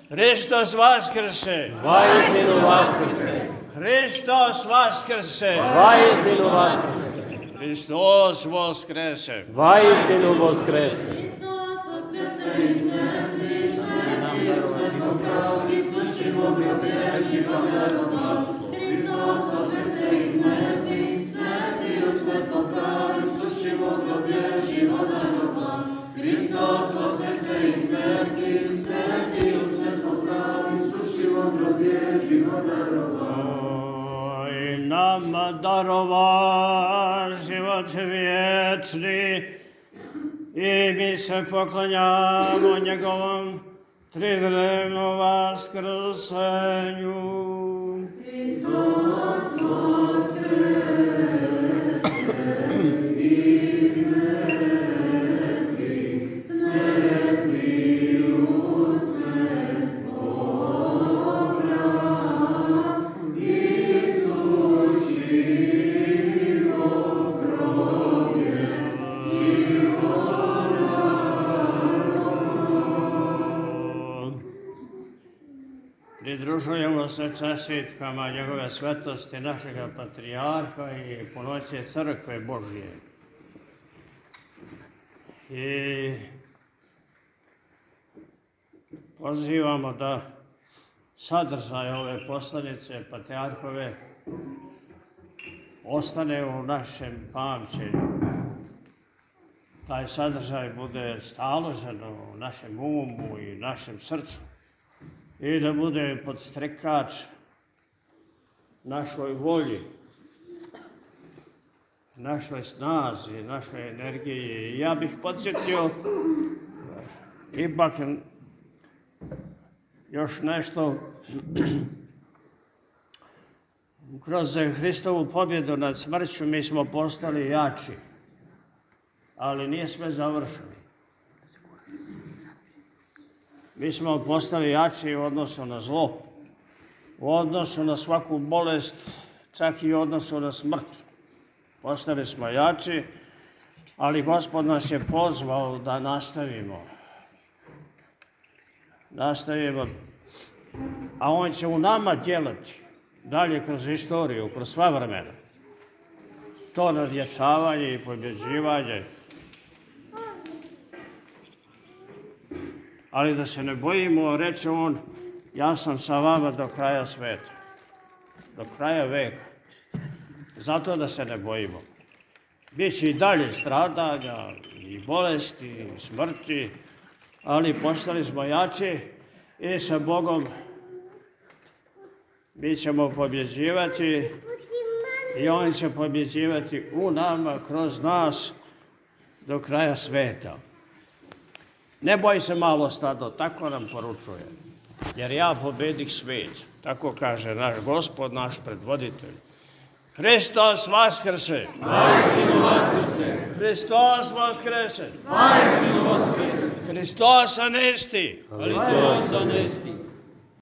Hristos vaskrse! Vaistinu vaskrse! Hristos vaskrse! Vaistinu vaskrse! Hristos vaskrse! Vaistinu vaskrse! Hristos vaskrse iz mrtvih, sveti Svetlo pravi, sušivo grobe života roba. Hristos vaskrse iz mrtvih, sveti Svetlo pravi, sušivo grobe života roba. Hristos vaskrse iz mrtvih, sveti Svetlo pravi, sušivo grobe života roba. I nama darova život vječni, i mi se poklanjamo njegovom tridnevnom vaskrsenju. Hristos vaskrse iz mrtvih, sveti Svetlo pravi, isušivo groblje života roba. Pridružujemo se čestitkama njegove svetosti našega patrijarha i punoće crkve Božje. I pozivamo da sadržaj ove poslanice patrijarhove ostane u našem pamćenju. Taj sadržaj bude staložen u našem umu i našem srcu i da bude podstrekač našoj volji, našoj snazi, našoj energiji. I ja bih podsjetio ipak još nešto. Kroz Hristovu pobjedu nad smrću mi smo postali jači, ali nije sve završeno. Mi smo postali jači u odnosu na zlo, u odnosu na svaku bolest, čak i u odnosu na smrt. Postali smo jači, ali Gospod nas je pozvao da nastavimo. A On će u nama djelati dalje kroz istoriju, kroz sva vremena. To nadjačavanje i pobjeđivanje. Ali da se ne bojimo, reče On, ja sam sa vama do kraja sveta, do kraja veka. Zato da se ne bojimo. Biće i dalje stradanja, i bolesti, i smrti, ali postali smo jači i sa Bogom mi ćemo pobjeđivati i On će pobjeđivati u nama, kroz nas, do kraja sveta. Ne boj se, malo stado, tako nam poručuje, jer ja pobedih svijet, tako kaže naš Gospod, naš predvoditelj. Hristos vaskrse! Vaistinu vaskrse! Hristos vaskrse! Vaistinu vaskrse! Hristos anesti! Hristos anesti!